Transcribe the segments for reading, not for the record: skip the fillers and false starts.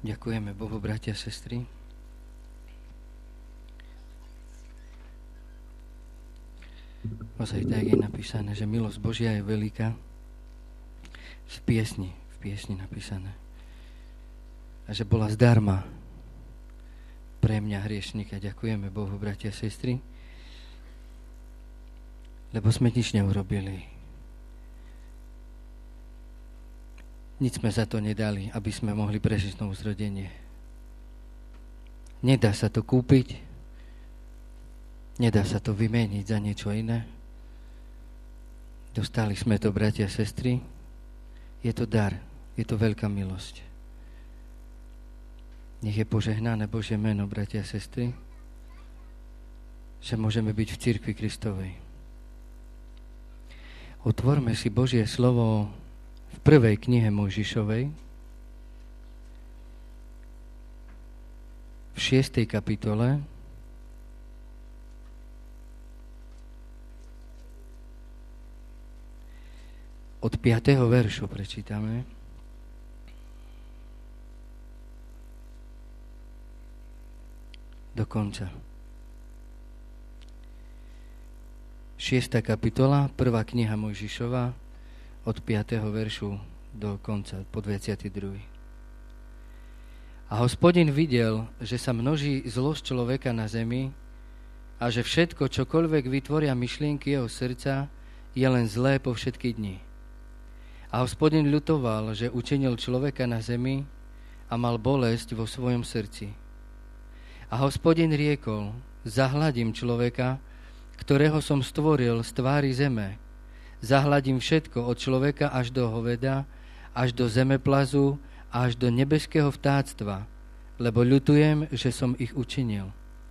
Ďakujeme Bohu, bratia a sestry. Ozaj tak je napísané, že milosť Božia je veľká. V piesni napísané. A že bola zdarma pre mňa hriešnika. Ďakujeme Bohu, bratia a sestry. Lebo sme nič neurobili. Nič sme za to nedali, aby sme mohli prežiť znovu zrodenie. Nedá sa to kúpiť, nedá sa to vymeniť za niečo iné. Dostali sme to, bratia a sestry. Je to dar, je to veľká milosť. Nech je požehnané Božie meno, bratia a sestry, že môžeme byť v cirkvi Kristovej. Otvorme si Božie slovo v prvej knihe Mojžišovej, v 6. kapitole, od 5. veršu prečítame. Do konca. 6. kapitola, prvá kniha Mojžišova, od 5. veršu do konca, po 22. A Hospodin videl, že sa množí zlosť človeka na zemi a že všetko, čokoľvek vytvoria myšlienky jeho srdca, je len zlé po všetky dni. A Hospodin ľutoval, že učinil človeka na zemi a mal bolesť vo svojom srdci. A Hospodin riekol, zahladím človeka, ktorého som stvoril z tvári zeme. Zahladím všetko od človeka až do hoveda, až do zemeplazu a až do nebeského vtáctva, lebo ľutujem, že som ich učinil.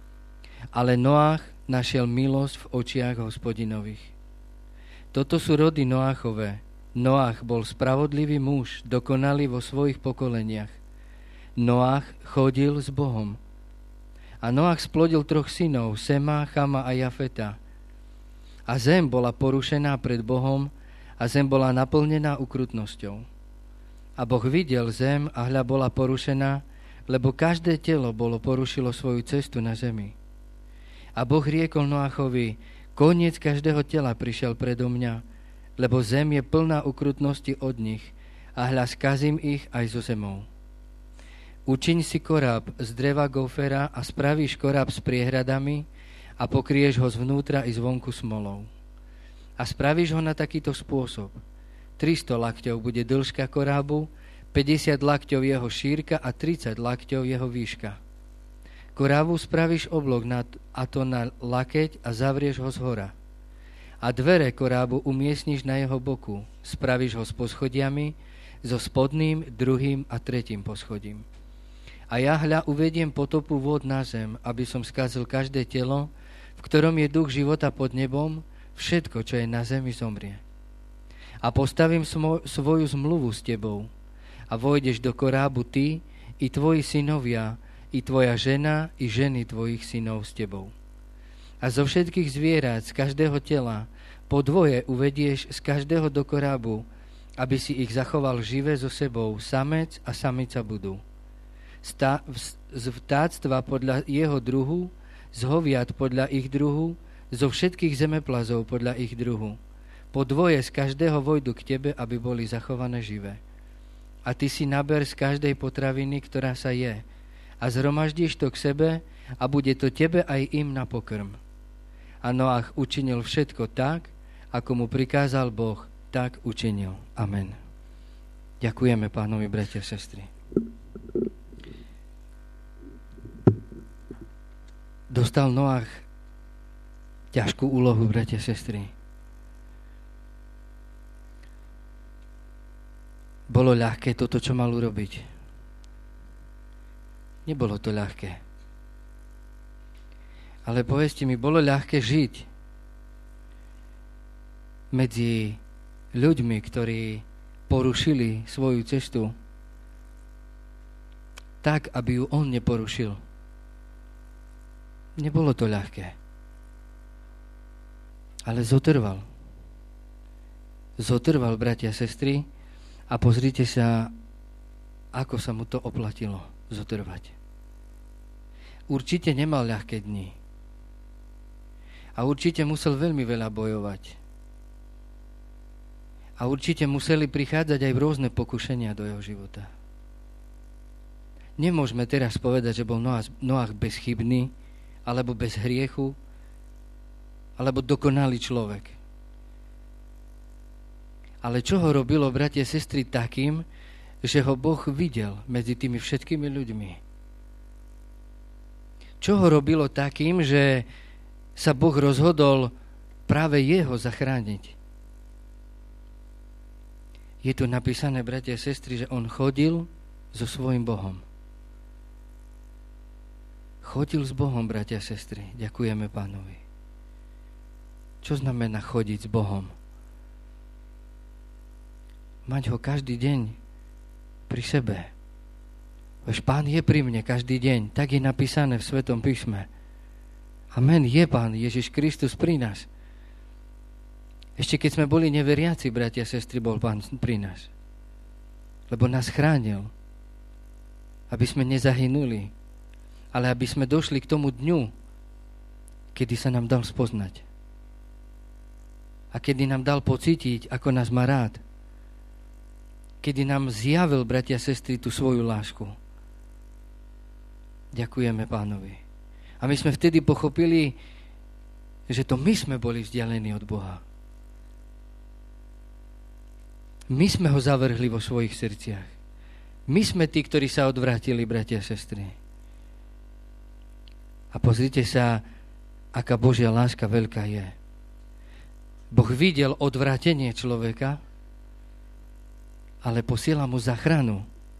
Ale Noach našiel milosť v očiach Hospodinových. Toto sú rody Noachové. Noach bol spravodlivý muž, dokonalý vo svojich pokoleniach. Noach chodil s Bohom. A Noach splodil 3 synov, Sema, Chama a Jafeta. A zem bola porušená pred Bohom a zem bola naplnená ukrutnosťou. A Boh videl zem a hľa bola porušená, lebo každé telo porušilo svoju cestu na zemi. A Boh riekol Noachovi, koniec každého tela prišiel predo mňa, lebo zem je plná ukrutnosti od nich a hľa skazím ich aj zo zemou. Učiň si koráb z dreva gofera a spravíš koráb s priehradami a pokrieš ho zvnútra i zvonku smolou. A spravíš ho na takýto spôsob. 300 lakťov bude dĺžka korábu, 50 lakťov jeho šírka a 30 lakťov jeho výška. Korábu spravíš oblok a to na lakeť a zavrieš ho zhora. A dvere korábu umiestniš na jeho boku. Spravíš ho s poschodiami, so spodným, druhým a tretím poschodím. A ja hľa uvediem potopu vôd na zem, aby som skazil každé telo, v ktorom je duch života pod nebom, všetko, čo je na zemi, zomrie. A postavím svoju zmluvu s tebou a vojdeš do korábu ty, i tvoji synovia, i tvoja žena, i ženy tvojich synov s tebou. A zo všetkých zvierat, z každého tela, po dvoje uvedieš z každého do korábu, aby si ich zachoval živé so sebou, samec a samica budú. Z vtáctva podľa jeho druhu, z hoviat podľa ich druhu, zo všetkých zemeplazov podľa ich druhu. Po dvoje z každého vojdu k tebe, aby boli zachované živé. A ty si naber z každej potraviny, ktorá sa je, a zhromaždíš to k sebe a bude to tebe aj im na pokrm. A Noach učinil všetko tak, ako mu prikázal Boh, tak učinil. Amen. Ďakujeme Pánovi, bratia a sestry. Dostal Noach ťažkú úlohu, bratia a sestry. Bolo ľahké toto, čo mal urobiť? Nebolo to ľahké. Ale povedzte mi, bolo ľahké žiť medzi ľuďmi, ktorí porušili svoju cestu tak, aby ju on neporušil? Nebolo to ľahké. Ale zotrval. Zotrval, bratia a sestry, a pozrite sa, ako sa mu to oplatilo. zotrvať. Určite nemal ľahké dni. A určite musel veľmi veľa bojovať. A určite museli prichádzať aj rôzne pokušenia do jeho života. Nemôžeme teraz povedať, že bol Noach bezchybný, alebo bez hriechu, alebo dokonalý človek. Ale čo ho robilo, bratia a sestry, takým, že ho Boh videl medzi tými všetkými ľuďmi? Čo ho robilo takým, že sa Boh rozhodol práve jeho zachrániť? Je tu napísané, bratia a sestry, že on chodil so svojím Bohom. Chodil s Bohom, bratia a sestry. Ďakujeme Pánovi. Čo znamená chodiť s Bohom? Mať ho každý deň pri sebe. Veď Pán je pri mne každý deň. Tak je napísané v Svetom písme. Amen. Je Pán Ježiš Kristus pri nás. Ešte keď sme boli neveriaci, bratia a sestry, bol Pán pri nás. Lebo nás chránil. Aby sme nezahynuli. Ale aby sme došli k tomu dňu, kedy sa nám dal spoznať. A kedy nám dal pocítiť, ako nás má rád. Kedy nám zjavil, bratia a sestry, tú svoju lásku. Ďakujeme Pánovi. A my sme vtedy pochopili, že to my sme boli vzdialení od Boha. My sme ho zavrhli vo svojich srdciach. My sme tí, ktorí sa odvrátili, bratia a sestry. A pozrite sa, aká Božia láska veľká je. Boh videl odvrátenie človeka, ale posiela mu záchranu.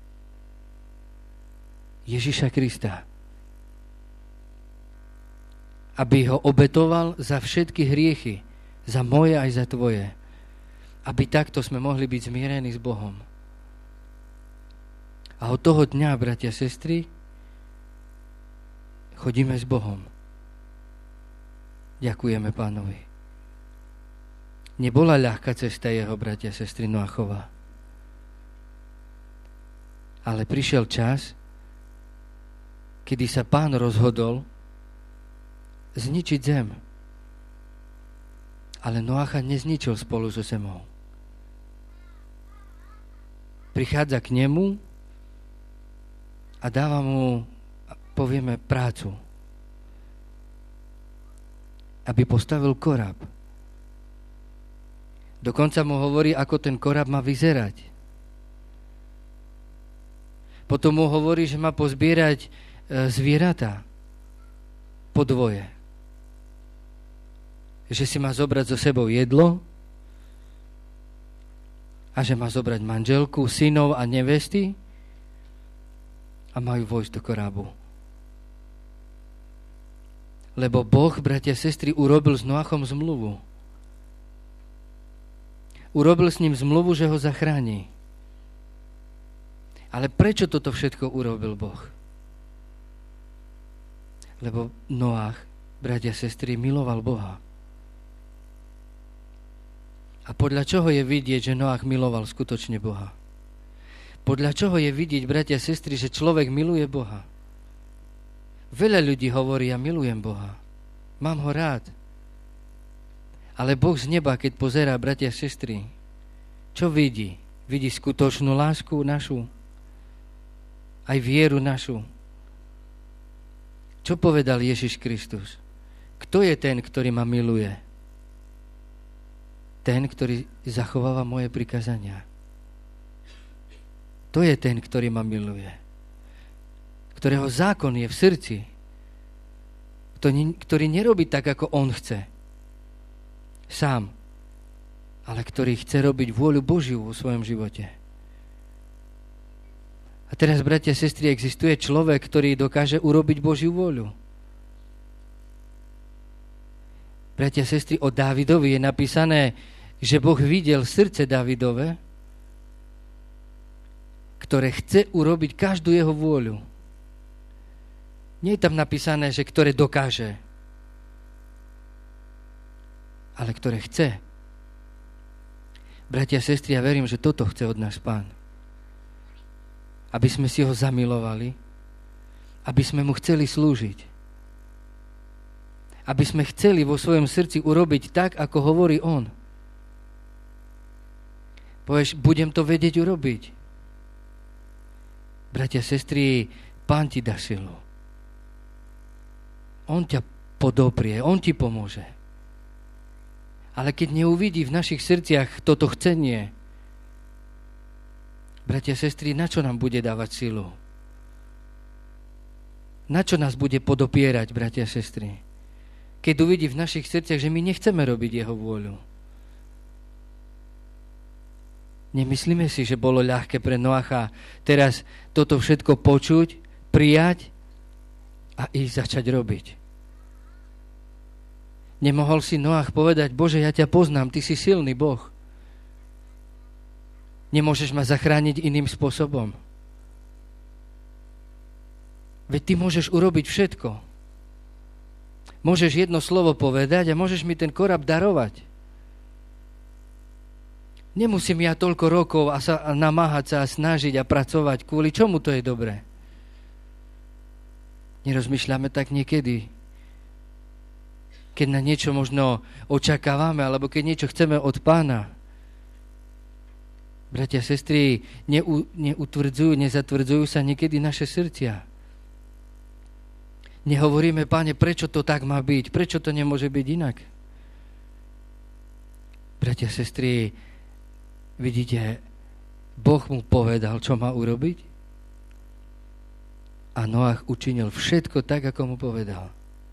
Ježiša Krista. Aby ho obetoval za všetky hriechy, za moje aj za tvoje. Aby takto sme mohli byť zmierení s Bohom. A od toho dňa, bratia a sestry, chodíme s Bohom. Ďakujeme Pánovi. Nebola ľahká cesta jeho, bratia a sestry, Noachova. Ale prišiel čas, kedy sa Pán rozhodol zničiť zem. Ale Noacha nezničil spolu so zemou. Prichádza k nemu a dáva mu, povieme, prácu. Aby postavil korab. Dokonca mu hovorí, ako ten korab má vyzerať. Potom mu hovorí, že má pozbierať zvieratá po dvoje. Že si má zobrať so sebou jedlo a že má zobrať manželku, synov a nevesty a majú vojsť do korábu. Lebo Boh, bratia a sestry, urobil s Noachom zmluvu. Urobil s ním zmluvu, že ho zachráni. Ale prečo toto všetko urobil Boh? Lebo Noach, bratia a sestry, miloval Boha. A podľa čoho je vidieť, že Noach miloval skutočne Boha? Podľa čoho je vidieť, bratia a sestry, že človek miluje Boha? Veľa ľudí hovorí, ja milujem Boha. Mám ho rád. Ale Boh z neba, keď pozerá, bratia a sestry, čo vidí? Vidí skutočnú lásku našu? Aj vieru našu? Čo povedal Ježiš Kristus? Kto je ten, ktorý ma miluje? Ten, ktorý zachováva moje prikazania. To je ten, ktorý ma miluje. Ktorého zákon je v srdci. Ktorý nerobí tak, ako on chce. Sám. Ale ktorý chce robiť vôľu Božiu vo svojom živote. A teraz, bratia a sestry, existuje človek, ktorý dokáže urobiť Božiu vôľu. Bratia a sestry, o Dávidovi je napísané, že Boh videl srdce Dávidove, ktoré chce urobiť každú jeho vôľu. Nie je tam napísané, že ktoré dokáže, ale ktoré chce. Bratia a sestry, ja verím, že toto chce od nás Pán. Aby sme si ho zamilovali, aby sme mu chceli slúžiť. Aby sme chceli vo svojom srdci urobiť tak, ako hovorí on. Povieš, budem to vedieť urobiť. Bratia, sestry, Pán ti dá silu. On ťa podoprie, on ti pomôže. Ale keď neuvidí v našich srdciach toto chcenie, bratia, sestry, na čo nám bude dávať silu? Na čo nás bude podopierať, bratia, sestry? Keď uvidí v našich srdciach, že my nechceme robiť jeho vôľu. Nemyslíme si, že bolo ľahké pre Noacha teraz toto všetko počuť, prijať a ísť začať robiť. Nemohol si Noach povedať, Bože, ja ťa poznám, ty si silný Boh. Nemôžeš ma zachrániť iným spôsobom. Veď ty môžeš urobiť všetko. Môžeš jedno slovo povedať a môžeš mi ten korab darovať. Nemusím ja toľko rokov a namáhať sa a snažiť a pracovať. Kvôli čomu to je dobré? Nerozmýšľame tak niekedy. Keď na niečo možno očakávame, alebo keď niečo chceme od Pána. Bratia, sestry, nezatvrdzujú sa niekedy naše srdcia. Nehovoríme, Páne, prečo to tak má byť? Prečo to nemôže byť inak? Bratia, sestry, vidíte, Boh mu povedal, čo má urobiť? A Noach učinil všetko tak, ako mu povedal.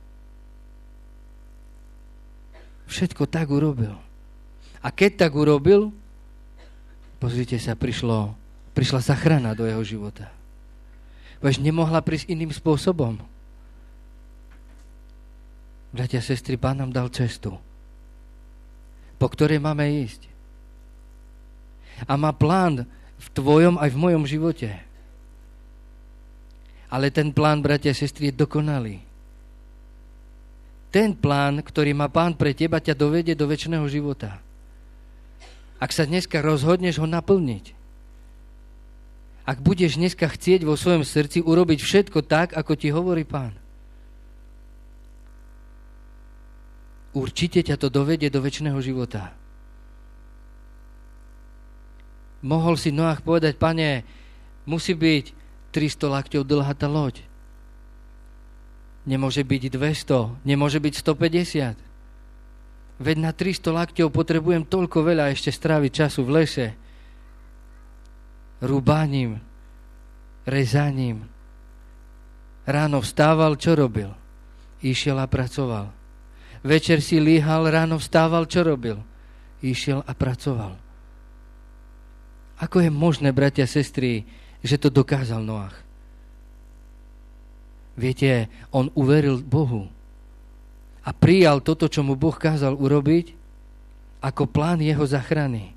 Všetko tak urobil. A keď tak urobil, pozrite sa, prišla záchrana do jeho života. Veď nemohla prísť iným spôsobom. Bratia, sestry, Pán nám dal cestu, po ktorej máme ísť. A má plán v tvojom aj v mojom živote. Ale ten plán, bratia a sestry, je dokonalý. Ten plán, ktorý má Pán pre teba, ťa dovedie do večného života. Ak sa dneska rozhodneš ho naplniť, ak budeš dneska chcieť vo svojom srdci urobiť všetko tak, ako ti hovorí Pán, určite ťa to dovedie do večného života. Mohol si Noach povedať, Pane, musí byť 300 lakťov dlhá tá loď. Nemôže byť 200, nemôže byť 150. Veď na 300 lakťov potrebujem toľko veľa ešte stráviť času v lese. Rúbaním, rezaním. Ráno vstával, čo robil? Išiel a pracoval. Večer si líhal, ráno vstával, čo robil? Išiel a pracoval. Ako je možné, bratia a sestry, že to dokázal Noach? Viete, on uveril Bohu a prijal toto, čo mu Boh kázal urobiť, ako plán jeho zachrany.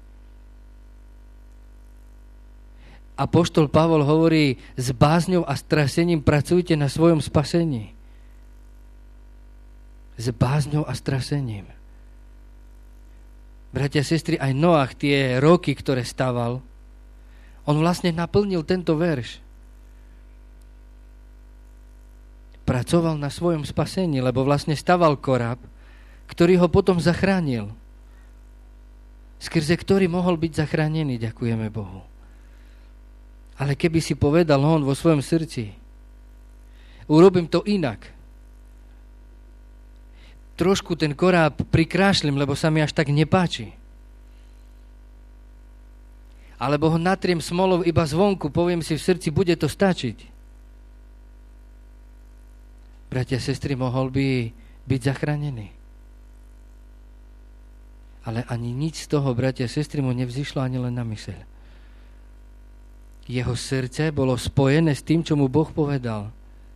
Apoštol Pavol hovorí, s bázňou a strasením pracujte na svojom spasení. S bázňou a strasením. Bratia a sestry, aj Noach tie roky, ktoré staval, on vlastne naplnil tento verš. Pracoval na svojom spasení, lebo vlastne staval korab, ktorý ho potom zachránil. Skrze ktorý mohol byť zachránený, ďakujeme Bohu. Ale keby si povedal on vo svojom srdci, urobím to inak. Trošku ten koráb prikrášlim, lebo sa mi až tak nepáči. Alebo ho natriem smolou iba zvonku, poviem si v srdci, bude to stačiť. Bratia a sestry, mohol by byť zachránený. Ale ani nič z toho, bratia a sestry, mu nevzýšlo ani len na myseľ. Jeho srdce bolo spojené s tým, čo mu Boh povedal.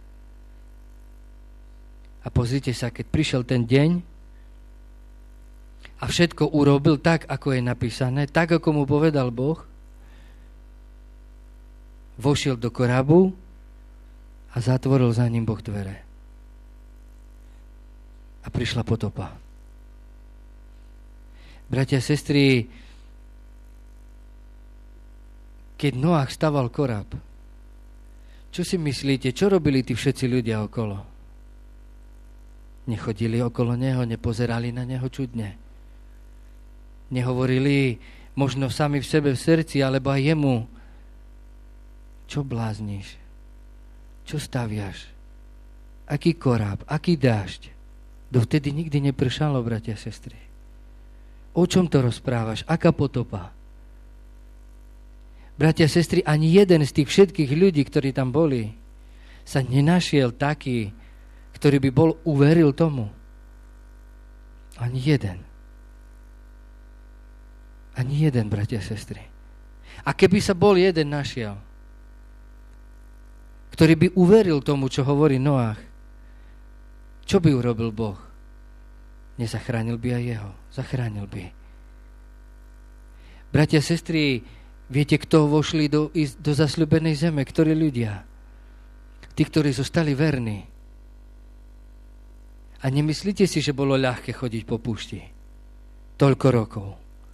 A pozrite sa, keď prišiel ten deň a všetko urobil tak, ako je napísané, tak, ako mu povedal Boh, vošiel do korabu a zatvoril za ním Boh dvere. A prišla potopa. Bratia a sestry, keď Noach staval korab, Čo si myslíte, čo robili tí všetci ľudia okolo? Nechodili okolo neho, nepozerali na neho čudne. Nehovorili možno sami v sebe v srdci, alebo aj jemu: čo blázniš? Čo staviaš? Aký koráb? Aký dážď? Dovtedy nikdy nepršalo, bratia a sestry. O čom to rozprávaš? Aká potopa? Bratia a sestry, ani jeden z tých všetkých ľudí, ktorí tam boli, sa nenašiel taký, ktorý by bol uveril tomu. Ani jeden. Ani jeden, bratia a sestry. A keby sa bol jeden našiel, ktorý by uveril tomu, čo hovorí Noach, čo by urobil Boh? Nezachránil by aj jeho. Zachránil by. Bratia a sestry, viete, kto vošli do zasľúbenej zeme? Ktorí ľudia? Tí, ktorí zostali verní. A nemyslíte si, že bolo ľahké chodiť po púšti? Toľko rokov.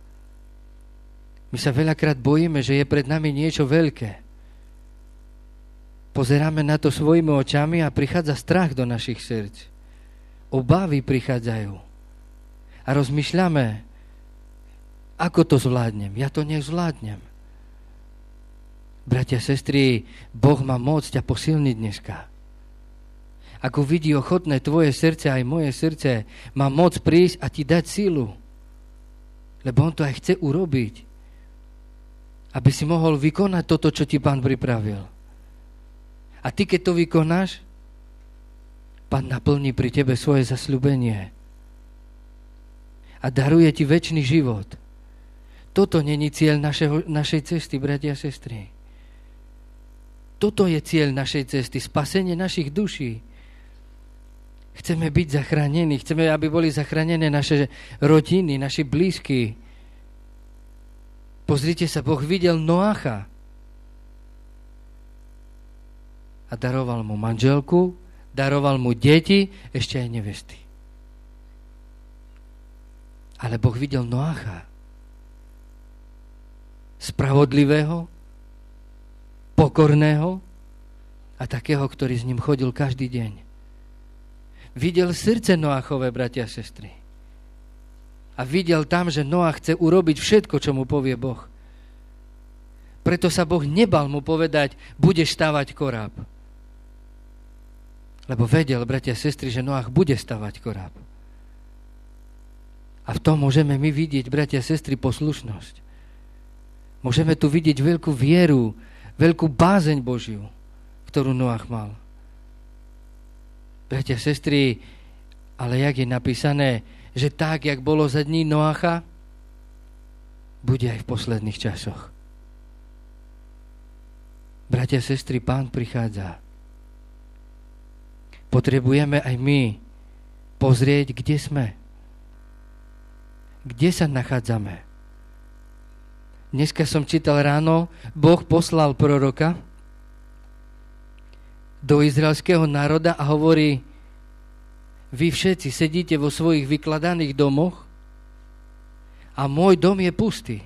My sa veľakrát bojíme, že je pred nami niečo veľké. Pozeráme na to svojimi očami a prichádza strach do našich srdc. Obavy prichádzajú. A rozmýšľame, ako to zvládnem. Ja to nezvládnem. Bratia, sestry, Boh má moc ťa posilniť dneska. Ako vidí ochotné tvoje srdce, aj moje srdce, má moc prísť a ti dať sílu. Lebo on to aj chce urobiť. Aby si mohol vykonať toto, čo ti Pán pripravil. A ty, keď to vykonáš, Pán naplní pri tebe svoje zasľúbenie a daruje ti večný život. Toto není cieľ našej cesty, bratia a sestry. Toto je cieľ našej cesty, spasenie našich duší. Chceme byť zachránení, chceme, aby boli zachránené naše rodiny, naši blízky. Pozrite sa, Boh videl Noacha a daroval mu manželku, daroval mu deti, ešte aj nevesty. Ale Boh videl Noacha, spravodlivého, pokorného a takého, ktorý s ním chodil každý deň. Videl srdce Noachové, bratia a sestry. A videl tam, že Noach chce urobiť všetko, čo mu povie Boh. Preto sa Boh nebal mu povedať: budeš stavať koráb. Lebo vedel, bratia a sestry, že Noach bude stavať koráb. A v tom môžeme my vidieť, bratia a sestry, poslušnosť. Môžeme tu vidieť veľkú vieru, veľkú bázeň Božiu, ktorú Noach mal. Bratia a sestry, ale jak je napísané, že tak, jak bolo za dní Noacha, bude aj v posledných časoch. Bratia a sestry, Pán prichádza. Potrebujeme aj my pozrieť, kde sme. Kde sa nachádzame. Dneska som čítal ráno, Boh poslal proroka do izraelského národa a hovorí: vy všetci sedíte vo svojich vykladaných domoch a môj dom je pustý.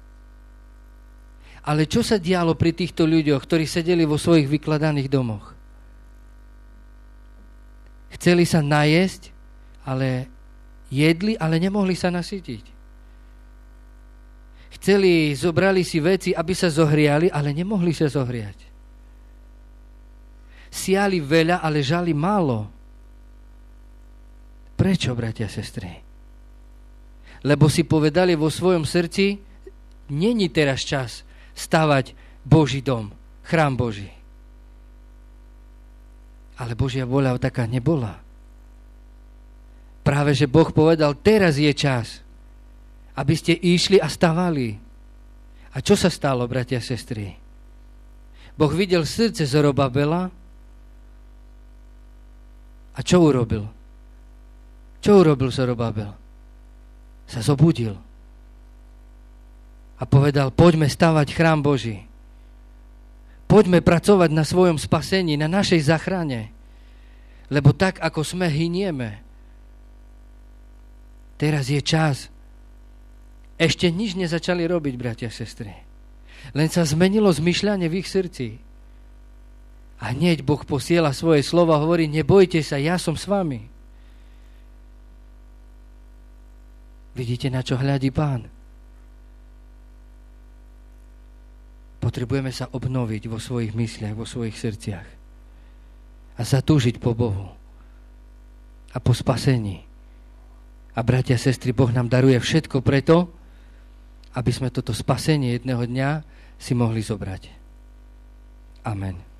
Ale čo sa dialo pri týchto ľuďoch, ktorí sedeli vo svojich vykladaných domoch? Chceli sa najesť, ale jedli, ale nemohli sa nasytiť. Zobrali si veci, aby sa zohriali, ale nemohli sa zohriať. Siali veľa, ale žali málo. Prečo, bratia a sestry? Lebo si povedali vo svojom srdci: není teraz čas stavať Boží dom, chrám Boží. Ale Božia vôľa taká nebola. Práve, že Boh povedal: teraz je čas, aby ste išli a stavali. A čo sa stalo, bratia a sestry? Boh videl srdce Zorobabela a čo urobil? Čo urobil Zorobabel? Sa zobudil a povedal: poďme stavať chrám Boží. Poďme pracovať na svojom spasení, na našej záchrane. Lebo tak, ako sme, hynieme. Teraz je čas. Ešte nič nezačali robiť, bratia a sestry. Len sa zmenilo zmyšľanie v ich srdci. A A hneď Boh posiela svoje slova a hovorí, nebojte sa, ja som s vami. Vidíte, na čo hľadí Pán? Potrebujeme sa obnoviť vo svojich mysliach, vo svojich srdciach a zatúžiť po Bohu a po spasení. A bratia, sestry, Boh nám daruje všetko preto, aby sme toto spasenie jedného dňa si mohli zobrať. Amen.